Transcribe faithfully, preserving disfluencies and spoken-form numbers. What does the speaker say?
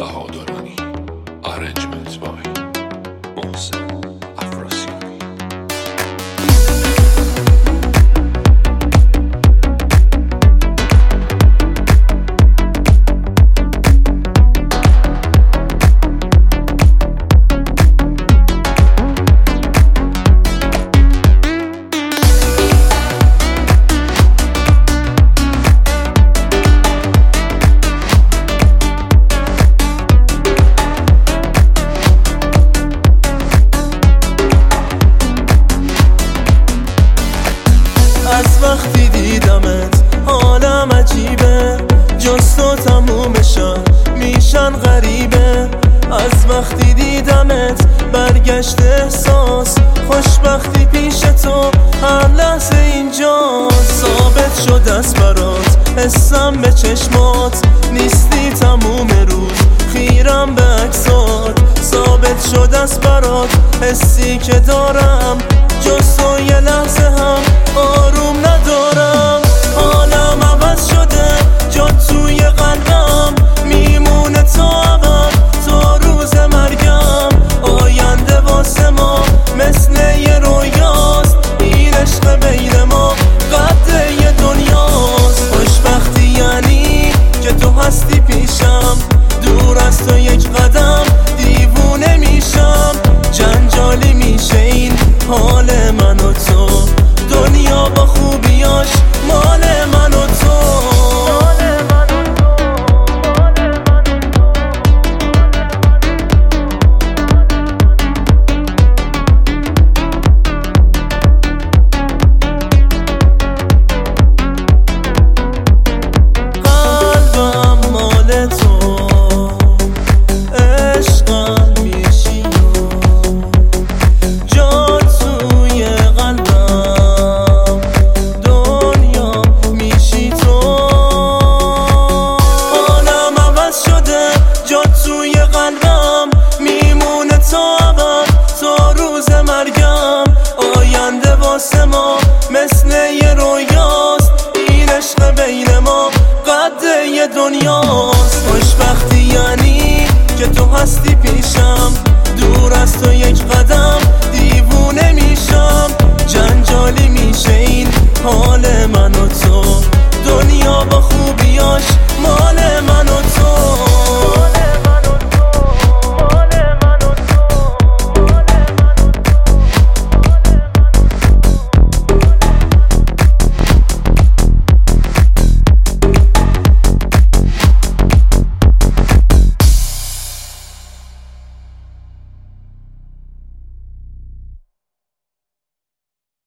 بهادرانی. Arrangement by محسن افراسیابی. از وقتی دیدمت حالم عجیبه، جز تو تموم شن میشن غریبه. از وقتی دیدمت برگشت احساس خوشبختی پیش تو هر لحظه اینجا. ثابت شد از برات حسم به چشمات، نیستی تموم روز خیرم به عکسات. ثابت شد از برات حسی که دارم، جز تو یه لحظه هم آروم ندارم. حالم عوض شده جا توی قلبم، میمونه تا ابد تا روز مرگم. آینده واسه ما مثل یه رویاست، این عشق بین ما قد یه دنیاست. خوشبختی یعنی که تو هستی پیشم، دور از تو یک قدم دیوونه میشم. جنجالی میشه این حال من و تو، دنیا با خوبیاش مال من و تو. قلبم مال تو، عشقم میشی جا توی قلبم، دنیا میشی تو. حالم عوض شده جا توی قلبم، میمونه تا ابد تا روز مرگم. آینده واسه ما مثل یه رویاست، این عشق بین ما قد یه دنیاست. خوشبختی یعنی که تو هستی پیشم، دور از تو یک قدم